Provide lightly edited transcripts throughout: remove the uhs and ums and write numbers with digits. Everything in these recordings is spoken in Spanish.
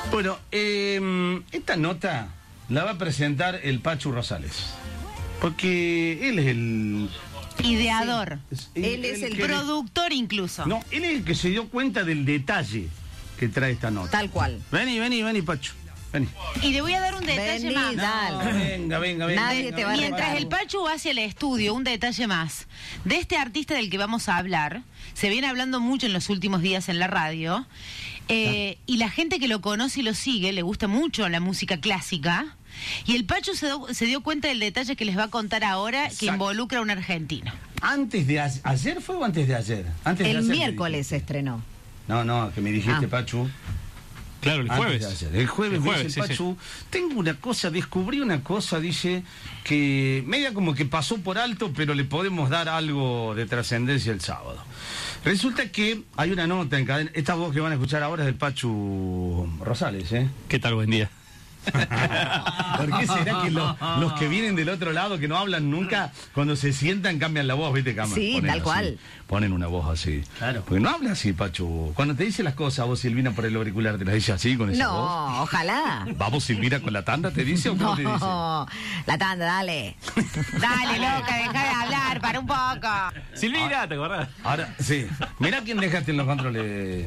Bueno, esta nota la va a presentar el Pachu Rosales. Porque él es el ideador. Sí. Él es el productor incluso. No, él es el que se dio cuenta del detalle que trae esta nota. Tal cual. Vení, Pachu. Vení. Y le voy a dar un detalle más. Dale. No, venga. Nadie te va a Mientras el Pachu va hacia el estudio, un detalle más. De este artista del que vamos a hablar, se viene hablando mucho en los últimos días en la radio, y la gente que lo conoce y lo sigue, le gusta mucho la música clásica, y el Pachu se dio cuenta del detalle que les va a contar ahora, que involucra a un argentino. ¿Antes de ayer fue o antes de ayer? El miércoles se estrenó. No, que me dijiste, Pachu. Claro, el jueves. El jueves, el Pachu. Sí. Tengo una cosa, descubrí una cosa, dice, que media como que pasó por alto, pero le podemos dar algo de trascendencia el sábado. Resulta que hay una nota en cadena. Esta voz que van a escuchar ahora es del Pachu Rosales, ¿eh? ¿Qué tal? Buen día. ¿Por qué será que los que vienen del otro lado, que no hablan nunca, cuando se sientan cambian la voz, viste, Cama? Sí, tal cual. Ponen una voz así. Claro. Porque no habla así, Pachu. Cuando te dice las cosas, vos, Silvina, por el auricular, ¿te las dice así, con esa voz? No, ojalá. ¿Vamos, Silvina, con la tanda, te dice o cómo te dice? No, la tanda, dale. Dale, loca, deja de hablar, para un poco. Silvina, ¿te acordás? Ahora, sí. Mirá quién dejaste en los controles.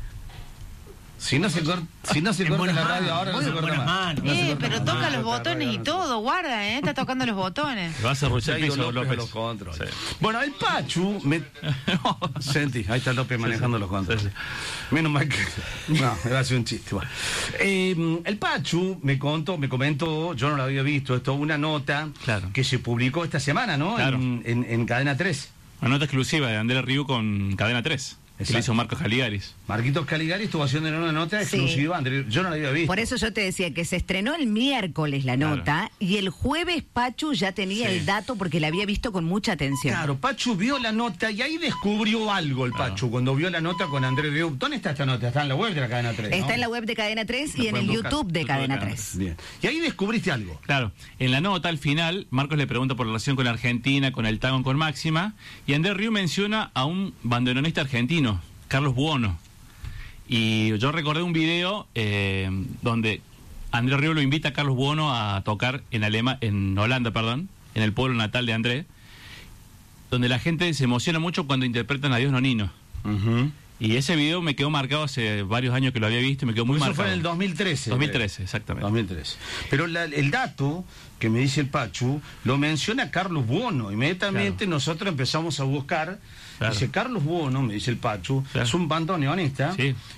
Si no se corta la radio ahora, no se corta más. Pero toca los botones y todo, guarda, está tocando los botones. Te vas a arruchar el piso, López. Los controles. Sí. Bueno, el Pachu Sentí, ahí está López manejando los controles. Sí. Menos mal que... No, me va a hacer un chiste. Bueno. El Pachu me comentó, yo no lo había visto, esto, una nota que se publicó esta semana, ¿no? Claro. En Cadena 3. Una nota exclusiva de Andrea Riu con Cadena 3. Que le hizo Marcos Caligaris. Marquitos Caligaris estuvo haciendo una nota exclusiva, sí. Yo no la había visto. Por eso yo te decía que se estrenó el miércoles la nota, y el jueves Pachu ya tenía el dato porque la había visto con mucha atención. Claro, Pachu vio la nota y ahí descubrió algo el Pachu cuando vio la nota con Andrés Riu. ¿Dónde está esta nota? Está en la web de la Cadena 3, ¿no? Está en la web de Cadena 3 y en el YouTube de Cadena 3. Bien. Y ahí descubriste algo. Claro. En la nota, al final, Marcos le pregunta por la relación con Argentina, con el tango, con Máxima, y Andrés Riu menciona a un bandoneonista argentino, Carlos Buono. Y yo recordé un video donde Andrés Riu lo invita a Carlos Buono a tocar en Holanda, en el pueblo natal de Andrés, donde la gente se emociona mucho cuando interpretan a Dios Nonino. Y ese video me quedó marcado hace varios años que lo había visto y me quedó muy marcado. Eso fue en el 2013. 2013, exactamente. 2013. Pero el dato que me dice el Pachu lo menciona Carlos Buono. Inmediatamente nosotros empezamos a buscar. Dice Carlos Buono, me dice el Pachu, es un bandoneonista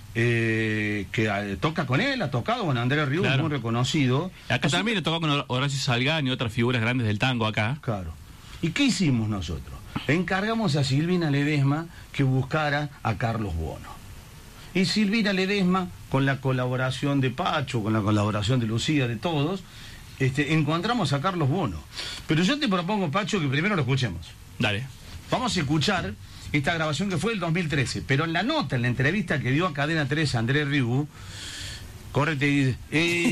que toca con él, ha tocado con Andrés Riu, muy reconocido. Acá también le tocó con Horacio Salgán y otras figuras grandes del tango acá. Claro. ¿Y qué hicimos nosotros? Encargamos a Silvina Ledesma que buscara a Carlos Buono. Y Silvina Ledesma, con la colaboración de Pachu, con la colaboración de Lucía, de todos, encontramos a Carlos Buono. Pero yo te propongo, Pachu, que primero lo escuchemos. Dale. Vamos a escuchar esta grabación que fue del 2013, pero en la nota, en la entrevista que dio a Cadena 3 a Andrés Riu, correte y dice...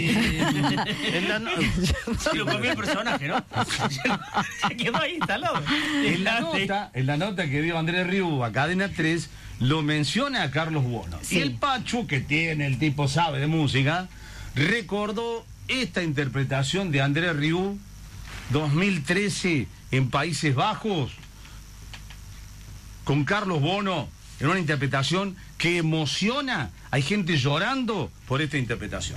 Lo comió el personaje, ¿no? Se quedó ahí instalado. En la nota que dio Andrés Riu a Cadena 3, lo menciona a Carlos Buono. Sí. Y el Pachu, que el tipo sabe de música, recordó esta interpretación de Andrés Riu, 2013, en Países Bajos, con Carlos Buono, en una interpretación que emociona. Hay gente llorando por esta interpretación.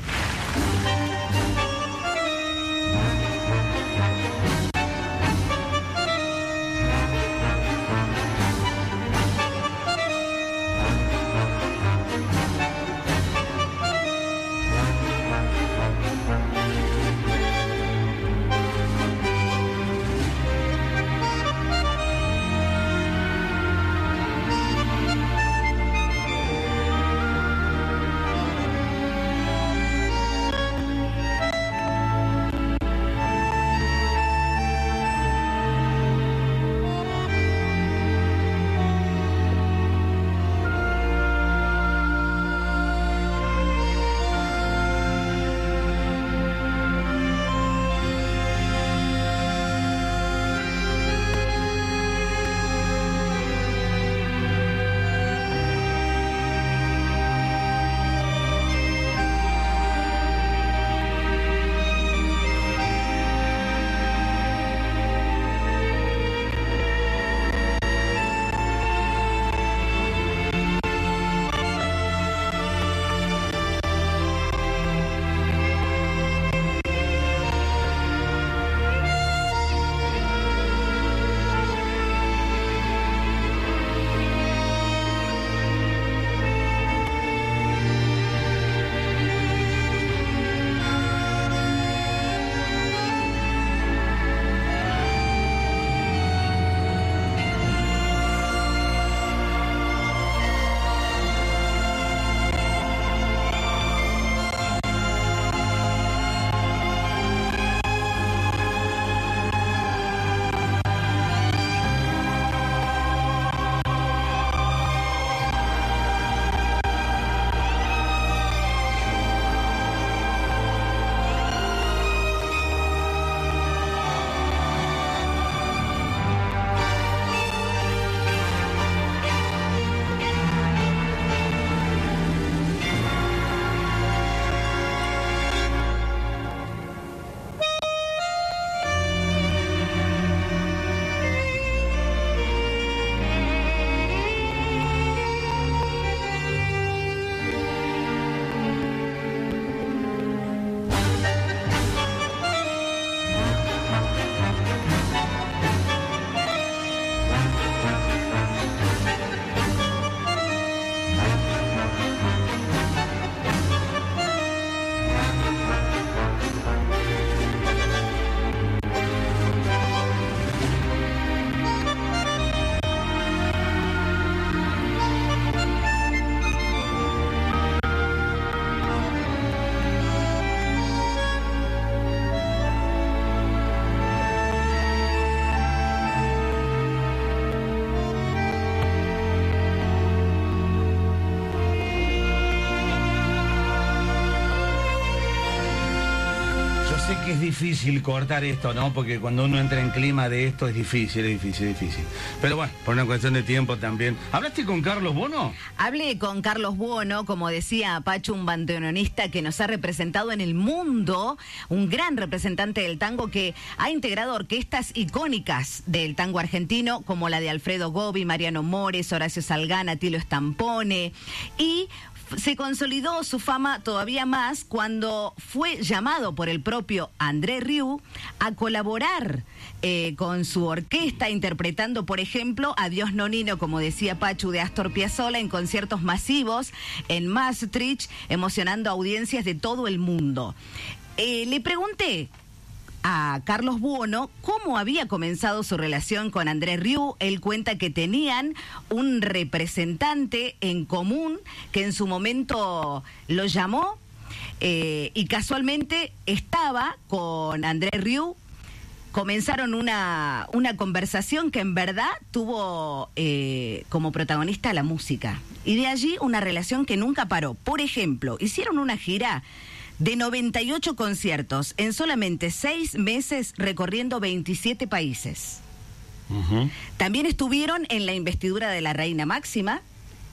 sé que es difícil cortar esto, ¿no? Porque cuando uno entra en clima de esto es difícil. Pero bueno, por una cuestión de tiempo también. ¿Hablaste con Carlos Buono? Hablé con Carlos Buono, como decía Pachu, un bandoneonista que nos ha representado en el mundo, un gran representante del tango que ha integrado orquestas icónicas del tango argentino, como la de Alfredo Gobi, Mariano Mores, Horacio Salgana, Tilo Stampone, y se consolidó su fama todavía más cuando fue llamado por el propio André Rieu a colaborar con su orquesta, interpretando, por ejemplo, Adiós Nonino, como decía Pachu, de Astor Piazzolla, en conciertos masivos en Maastricht, emocionando a audiencias de todo el mundo. Le pregunté a Carlos Buono cómo había comenzado su relación con André Rieu. Él cuenta que tenían un representante en común que en su momento lo llamó y casualmente estaba con André Rieu. Comenzaron una conversación que en verdad tuvo como protagonista la música. Y de allí una relación que nunca paró. Por ejemplo, hicieron una gira de 98 conciertos en solamente 6 meses, recorriendo 27 países. También estuvieron en la investidura de la Reina Máxima,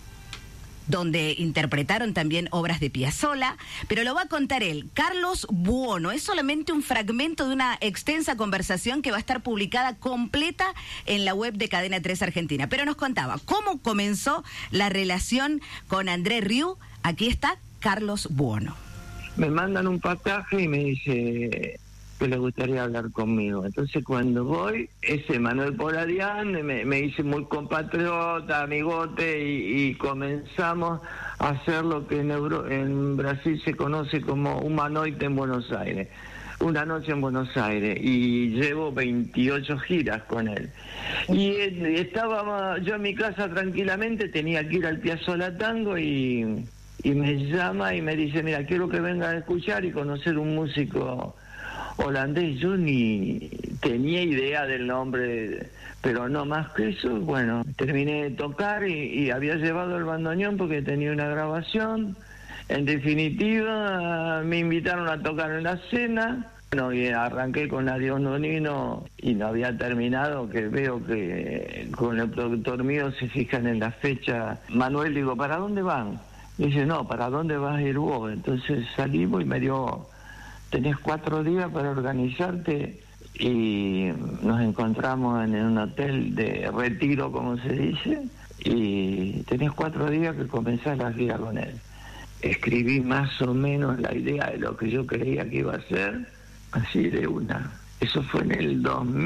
donde interpretaron también obras de Piazzolla, pero lo va a contar él, Carlos Buono. Es solamente un fragmento de una extensa conversación que va a estar publicada completa en la web de Cadena 3 Argentina. Pero nos contaba cómo comenzó la relación con André Rieu. Aquí está Carlos Buono. Me mandan un pasaje y me dice que le gustaría hablar conmigo. Entonces cuando voy, ese Manuel Poladian me hice muy compatriota, amigote, y comenzamos a hacer lo que en Brasil se conoce como uma noite en Buenos Aires, una noche en Buenos Aires, y llevo 28 giras con él. Y estaba yo en mi casa tranquilamente, tenía que ir al Piazzolla Tango y me llama y me dice, mira, quiero que vengas a escuchar y conocer un músico holandés. Yo ni tenía idea del nombre, pero no más que eso. Bueno, terminé de tocar y había llevado el bandoneón porque tenía una grabación. En definitiva, me invitaron a tocar en la cena. Bueno, y arranqué con Adiós Nonino y no había terminado, que veo que con el productor mío se fijan en la fecha. Manuel, digo, ¿para dónde van? Dice, no, ¿para dónde vas a ir vos? Entonces salimos y me dio, tenés 4 días para organizarte, y nos encontramos en un hotel de retiro, como se dice, y tenés 4 días que comenzás la gira con él. Escribí más o menos la idea de lo que yo creía que iba a ser, así de una. Eso fue en el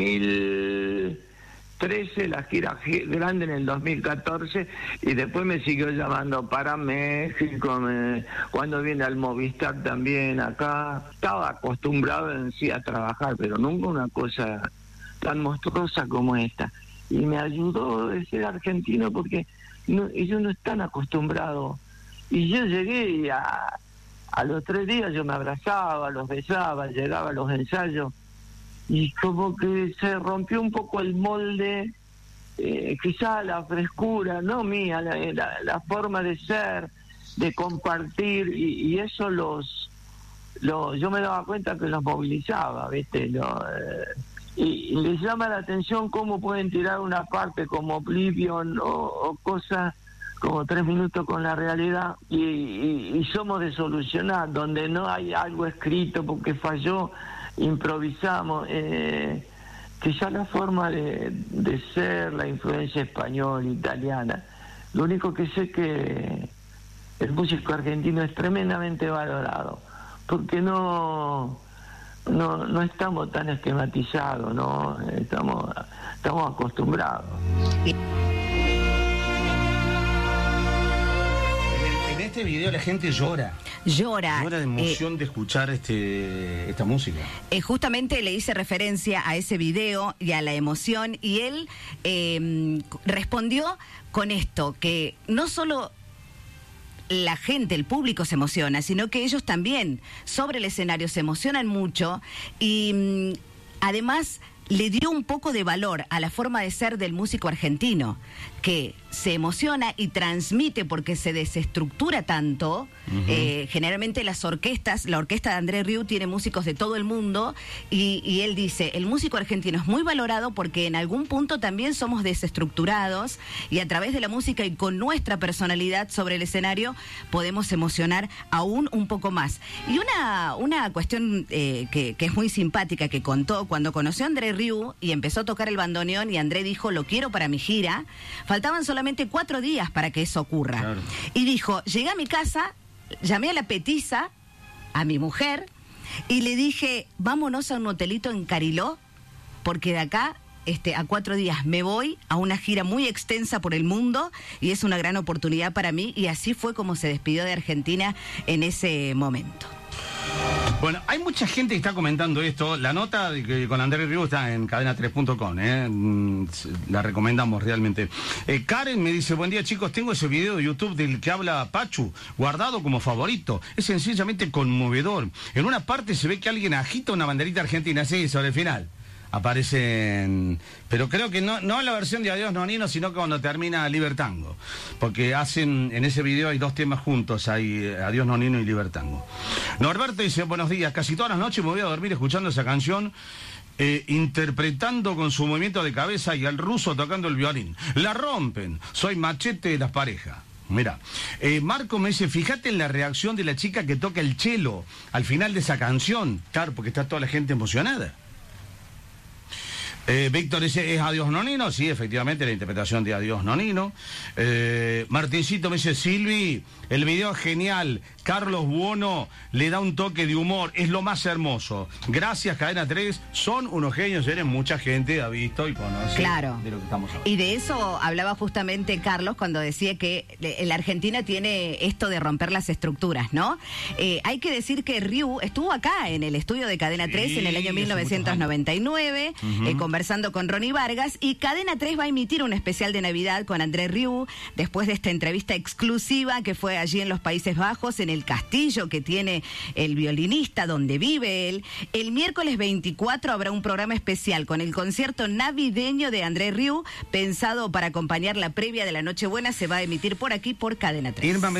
2013, la gira grande en el 2014, y después me siguió llamando para México, cuando viene al Movistar también acá. Estaba acostumbrado en sí a trabajar, pero nunca una cosa tan monstruosa como esta. Y me ayudó de ser argentino porque ellos no están acostumbrados. Y yo llegué y a los 3 días yo me abrazaba, los besaba, llegaba a los ensayos, y como que se rompió un poco el molde, quizá la frescura, no mía, la forma de ser, de compartir, y eso yo me daba cuenta que los movilizaba, ¿viste? Y les llama la atención cómo pueden tirar una parte como Oblivion o cosas como 3 minutos con la realidad, y somos de solucionar, donde no hay algo escrito porque falló, improvisamos. Quizá la forma de ser, la influencia española, italiana. Lo único que sé que el músico argentino es tremendamente valorado, porque no estamos tan esquematizados, no estamos acostumbrados. En este video la gente llora de emoción de escuchar esta música. Justamente le hice referencia a ese video y a la emoción, y él respondió con esto, que no solo la gente, el público se emociona, sino que ellos también sobre el escenario se emocionan mucho, y además le dio un poco de valor a la forma de ser del músico argentino, que se emociona y transmite porque se desestructura tanto. Generalmente las orquestas, la orquesta de André Rieu tiene músicos de todo el mundo y él dice, el músico argentino es muy valorado porque en algún punto también somos desestructurados y a través de la música y con nuestra personalidad sobre el escenario podemos emocionar aún un poco más. Y una cuestión que es muy simpática que contó, cuando conoció a André Rieu y empezó a tocar el bandoneón y André dijo, lo quiero para mi gira, faltaban solamente 4 días para que eso ocurra. Claro. Y dijo, llegué a mi casa, llamé a la petiza, a mi mujer, y le dije, vámonos a un hotelito en Cariló, porque de acá a 4 días me voy a una gira muy extensa por el mundo y es una gran oportunidad para mí. Y así fue como se despidió de Argentina en ese momento. Bueno, hay mucha gente que está comentando esto. La nota con André Rieu está en cadena3.com, la recomendamos realmente. Karen me dice, buen día chicos, tengo ese video de YouTube del que habla Pachu, guardado como favorito. Es sencillamente conmovedor. En una parte se ve que alguien agita una banderita argentina, sí, sobre el final. Aparecen, pero creo que no en la versión de Adiós Nonino, sino cuando termina Libertango, porque hacen, en ese video hay 2 temas juntos, hay Adiós Nonino y Libertango. Norberto dice, buenos días, casi todas las noches me voy a dormir escuchando esa canción, interpretando con su movimiento de cabeza y al ruso tocando el violín. La rompen, soy machete de las parejas. Mira, Marco me dice, fíjate en la reacción de la chica que toca el cello al final de esa canción, claro, porque está toda la gente emocionada. Víctor dice, ¿es Adiós Nonino? Sí, efectivamente, la interpretación de Adiós Nonino. Martincito me dice, Silvi, el video es genial. Carlos Buono le da un toque de humor, es lo más hermoso. Gracias, Cadena 3, son unos genios, mucha gente ha visto y conoce claro. De lo que estamos hablando. Y de eso hablaba justamente Carlos cuando decía que la Argentina tiene esto de romper las estructuras, ¿no? Hay que decir que Rieu estuvo acá en el estudio de Cadena 3 en el año 1999, conversando con Ronnie Vargas, y Cadena 3 va a emitir un especial de Navidad con André Rieu, después de esta entrevista exclusiva que fue allí en los Países Bajos, en el castillo que tiene el violinista, donde vive él. El miércoles 24 habrá un programa especial con el concierto navideño de André Rieu, pensado para acompañar la previa de la Nochebuena, se va a emitir por aquí, por Cadena 3.